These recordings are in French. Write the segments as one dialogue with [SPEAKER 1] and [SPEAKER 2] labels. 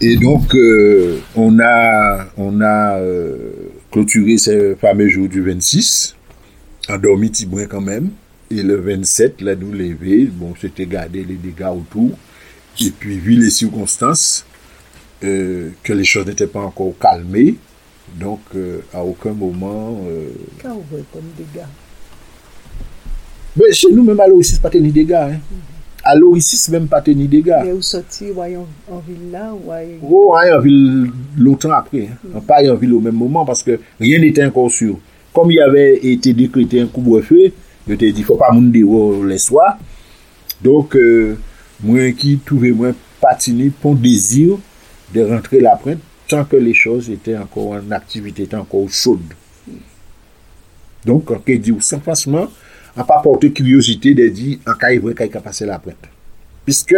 [SPEAKER 1] Et donc, on a clôturé ce fameux jour du 26, endormi Tibouin quand même, et le 27, là, nous lever, bon, c'était garder les dégâts autour, et puis, vu les circonstances, que les choses n'étaient pas encore calmées, donc, à aucun moment...
[SPEAKER 2] Quand vous voyez comme dégâts?
[SPEAKER 1] Mais chez nous, même à l'Oricis, pas ni dégâts, hein. À l'Oricis, même pas ni dégâts.
[SPEAKER 2] Mais vous sortez, voyons, en ville là, voyons...
[SPEAKER 1] Oh, en ville longtemps après, hein. Pas en ville au même moment, parce que rien n'était encore sûr. Comme il y avait été décrété un couvre-feu, je t'ai dit, il ne faut pas m'en dire les soirs. Donc, moi qui trouvais moi patiner pour désir de rentrer l'après, tant que les choses étaient encore en activité, étaient encore chaudes. Donc, on dit, sans franchement, on n'a pas porté curiosité de dire, en cas il a passé l'après. Puisque,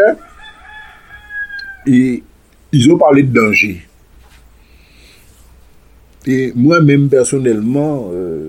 [SPEAKER 1] ils ont parlé de danger. Et moi-même, personnellement,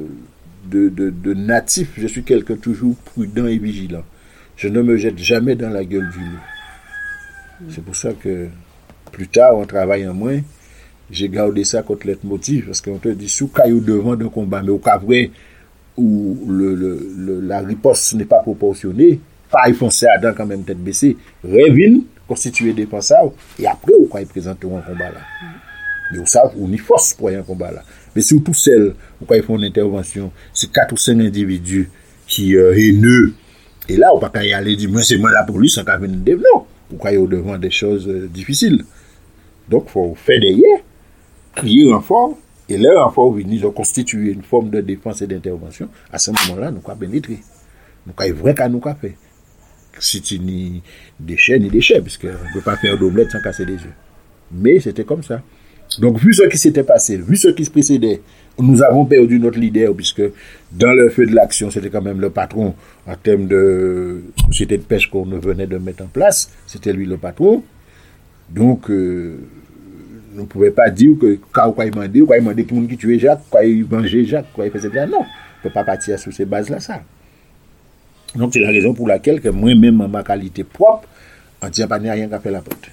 [SPEAKER 1] de natif, je suis quelqu'un toujours prudent et vigilant. Je ne me jette jamais dans la gueule du loup. C'est pour ça que plus tard, on travaille en moins. J'ai gardé ça contre leitmotiv, parce qu'on te dit, sous caillou devant d'un combat, mais au cas vrai où la riposte n'est pas proportionnée, pas y foncer à dents quand même tête baissée, revine, constituer des pensables, et après, ou quand ils présenteront un combat là. Mais vous savez, on y force pour y un combat là. Mais surtout celles, où quand ils font une intervention, c'est 4 ou 5 individus qui haineux. Et là, on ne peut pas y aller dire, moi c'est moi la police, on va venir de non. Ou quand il y a au devant des choses difficiles. Donc, il faut faire derrière, crier renfort, et leur renfort venir, ils ont constitué une forme de défense et d'intervention. À ce moment-là, nous avons pénétré. Nous avons vrai qu'à nous avons fait. Si tu ni déchets, puisqu'on ne peut pas faire d'omelette sans casser des yeux. Mais c'était comme ça. Donc, vu ce qui s'était passé, vu ce qui se précédait, nous avons perdu notre leader, puisque dans le feu de l'action, c'était quand même le patron en termes de société de pêche qu'on venait de mettre en place. C'était lui le patron. Donc, on ne pouvait pas dire que quand il m'a dit tout le monde qui tuait Jacques, quand il mangeait Jacques, quand il faisait ça. Non, on ne peut pas partir sur ces bases-là, ça. Donc, c'est la raison pour laquelle que moi-même, en ma qualité propre, on ne tient pas rien qu'à faire la porte.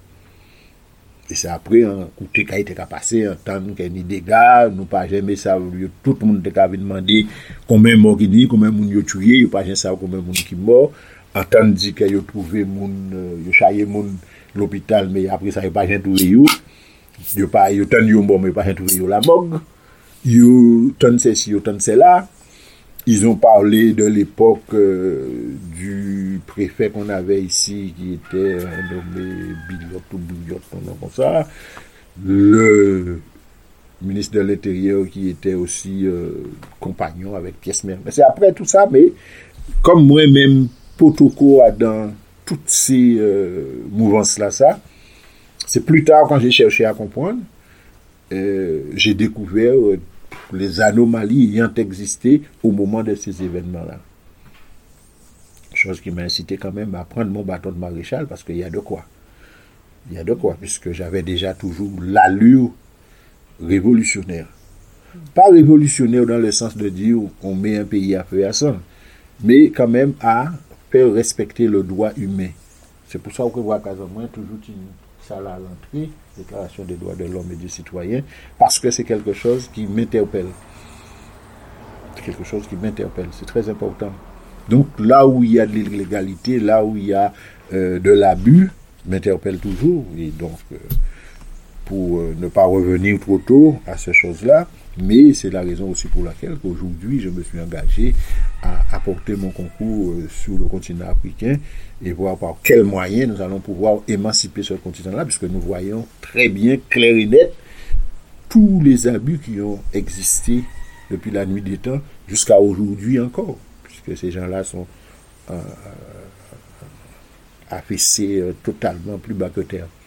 [SPEAKER 1] Et c'est après, quand il a été passé, en tant qu'il y a des dégâts, nous pas jamais ça, tout le monde a demandé combien de morts il y a, combien de monde il a tué, il n'y a pas jamais ça, combien de monde qui est mort. En tant dit qu'il a trouvé il a chaillé l'hôpital, mais après ça, il n'y a pas jamais trouvé. Il n'y a pas de bon, mais il n'y a pas jamais trouvé la morgue. Il y a tant de ceci, il y a tant de cela. Ils ont parlé de l'époque du préfet qu'on avait ici, qui était nommé Billiot ou Billiot, comme ça. Le ministre de l'Intérieur qui était aussi compagnon avec Pièce Mère. C'est après tout ça, mais comme moi-même, Potoko a dans toutes ces mouvances-là, ça, c'est plus tard quand j'ai cherché à comprendre, j'ai découvert les anomalies ayant existé au moment de ces événements-là. Chose qui m'a incité quand même à prendre mon bâton de maréchal, parce qu'il y a de quoi. Il y a de quoi, puisque j'avais déjà toujours l'allure révolutionnaire. Pas révolutionnaire dans le sens de dire on met un pays à feu et à sang, mais quand même à faire respecter le droit humain. C'est pour ça que vous voyez qu'à toujours ça là à l'entrée, Déclaration des droits de l'homme et du citoyen, parce que c'est quelque chose qui m'interpelle. C'est quelque chose qui m'interpelle, c'est très important. Donc là où il y a de l'illégalité, là où il y a de l'abus, m'interpelle toujours. Et donc, pour ne pas revenir trop tôt à ces choses-là, mais c'est la raison aussi pour laquelle aujourd'hui je me suis engagé à apporter mon concours sur le continent africain et voir par quels moyens nous allons pouvoir émanciper ce continent-là, puisque nous voyons très bien, clair et net, tous les abus qui ont existé depuis la nuit des temps jusqu'à aujourd'hui encore, puisque ces gens-là sont affaissés totalement plus bas que terre.